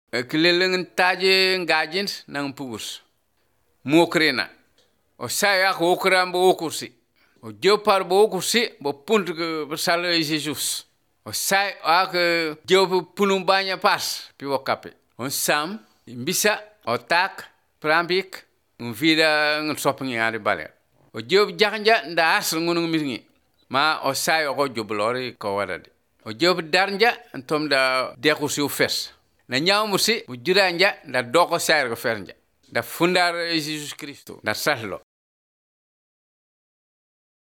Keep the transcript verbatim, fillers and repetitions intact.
Kileleng taje ngajins nang pugus. Mokrena. O saya ko okran bo okursi. O jopar bo okursi bo punt ke besala Jesus. O sai ak jop punung banya pas pi wakape. On sam bisa otak prambik un vida ng sopngi ari bale. O jop janja nda as ngunung misngi. Ma o sai o joblori ko wadade. O jop darnja antom da dekursi u fes. Na nyaw musi ujuranja da doko sai ko fernja. Da fundar Jesus Kristo da sahlo.